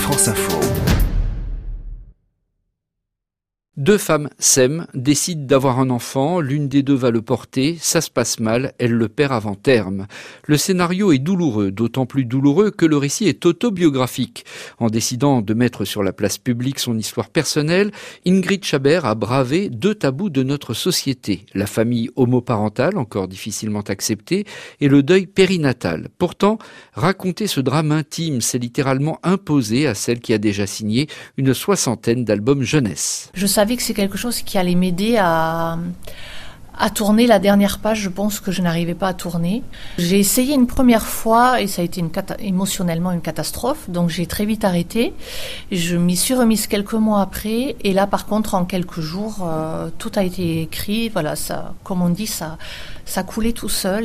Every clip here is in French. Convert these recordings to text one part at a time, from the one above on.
France Info. Deux femmes s'aiment, décident d'avoir un enfant, l'une des deux va le porter, ça se passe mal, elle le perd avant terme. Le scénario est douloureux, d'autant plus douloureux que le récit est autobiographique. En décidant de mettre sur la place publique son histoire personnelle, Ingrid Chabert a bravé deux tabous de notre société, la famille homoparentale, encore difficilement acceptée, et le deuil périnatal. Pourtant, raconter ce drame intime, c'est littéralement imposer à celle qui a déjà signé une 60aine d'albums jeunesse. Je savais que c'est quelque chose qui allait m'aider à tourner la dernière page, je pense que je n'arrivais pas à tourner. J'ai essayé une première fois et ça a été émotionnellement une catastrophe, donc j'ai très vite arrêté. Je m'y suis remise quelques mois après et là par contre en quelques jours tout a été écrit, voilà, ça, comme on dit, ça coulait tout seul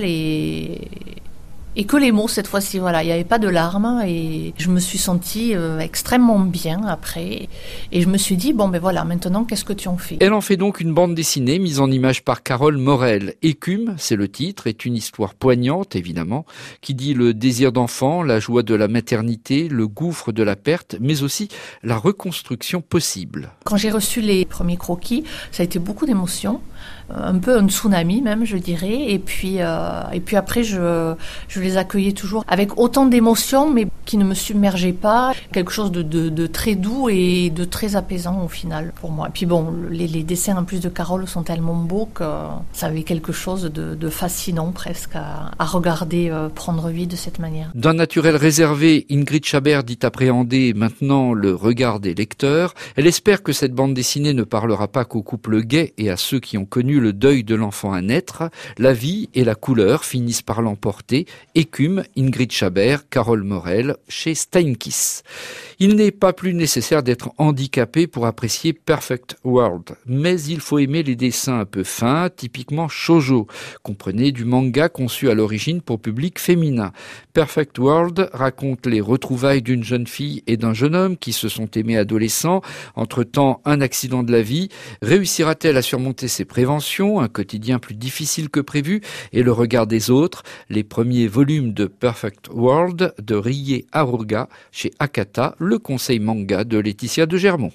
et que les mots cette fois-ci, voilà, il n'y avait pas de larmes et je me suis sentie extrêmement bien après et je me suis dit, bon ben voilà, maintenant qu'est-ce que tu en fais ? Elle en fait donc une bande dessinée mise en image par Carole Morel. Écume, c'est le titre, est une histoire poignante évidemment, qui dit le désir d'enfant, la joie de la maternité, le gouffre de la perte, mais aussi la reconstruction possible. Quand j'ai reçu les premiers croquis, ça a été beaucoup d'émotions, un peu un tsunami même je dirais, et puis après je les accueillais toujours avec autant d'émotions, mais qui ne me submergeaient pas. Quelque chose de très doux et de très apaisant au final pour moi. Et puis bon, les dessins en plus de Carole sont tellement beaux que ça avait quelque chose de fascinant presque à regarder prendre vie de cette manière. D'un naturel réservé, Ingrid Chabert dit appréhender maintenant le regard des lecteurs. Elle espère que cette bande dessinée ne parlera pas qu'aux couples gays et à ceux qui ont connu le deuil de l'enfant à naître. La vie et la couleur finissent par l'emporter. Écume, Ingrid Chabert, Carole Morel, chez Steinkiss. Il n'est pas plus nécessaire d'être handicapé pour apprécier Perfect World, mais il faut aimer les dessins un peu fins, typiquement shoujo. Comprenez, du manga conçu à l'origine pour public féminin. Perfect World raconte les retrouvailles d'une jeune fille et d'un jeune homme qui se sont aimés adolescents. Entre-temps, un accident de la vie. Réussira-t-elle à surmonter ses préventions, un quotidien plus difficile que prévu et le regard des autres? Les premiers volume de Perfect World de Rie Haruga chez Akata, le conseil manga de Laetitia de Germont.